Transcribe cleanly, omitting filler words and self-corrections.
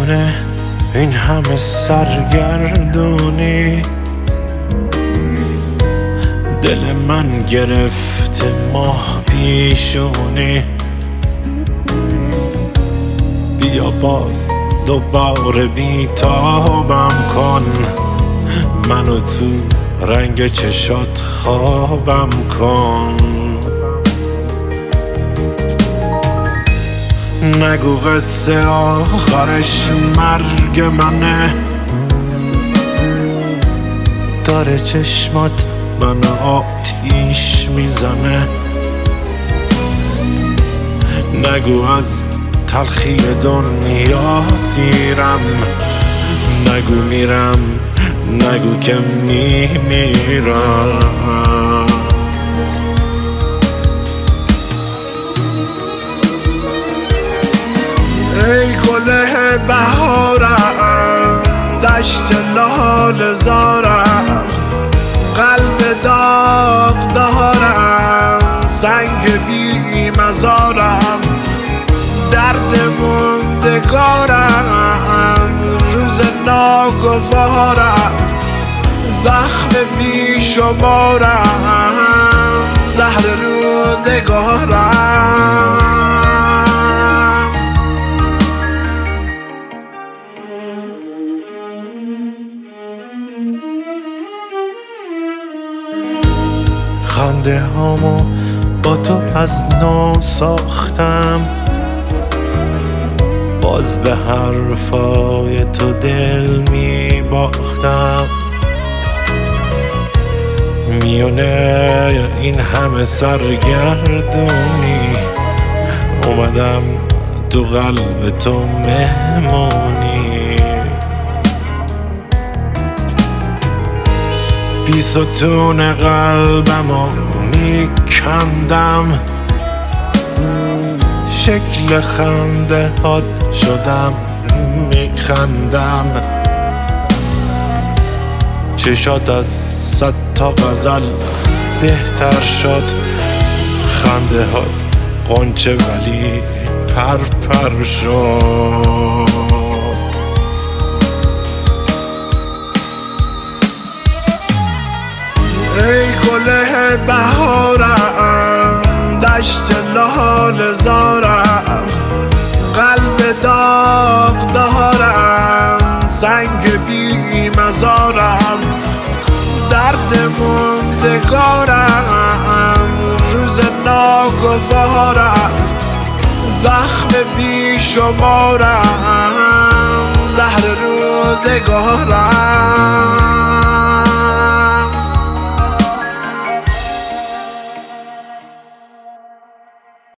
میونه این همه سرگردونی، دل من گرفته ماه پیشونی. بیا باز دوباره بیتابم کن، منو تو رنگ چشات خوابم کن. نگو قصه آخرش مرگ منه، داره چشمات منو آتیش میزنه. نگو از تلخی دنیا سیرم، نگو میرم، نگو که میمیرم. ای گله بهارم، دشت لال زارم، قلب داغ دارم، سنگ بی مزارم، درد موندگارم، روز ناگوارم، زخم بی شمارم، زهر روزگارم. خنده هامو با تو از نو ساختم، باز به حرفای تو دل می باختم. میونه این همه سرگردونی، اومدم تو قلب تو مهمونی. بی ستون قلبمو میکندم، شکل خنده هات شدم میخندم. چشات از 100 تا غزل بهتر شد، خنده ها غنچه ولی پرپر شد. ای گله بهارم، دشت لال زارم، قلب داغ دارم، سنگ بی مزارم، درد موندگارم، روز ناگوارم، زخم بی شمارم، زهر روزگارم.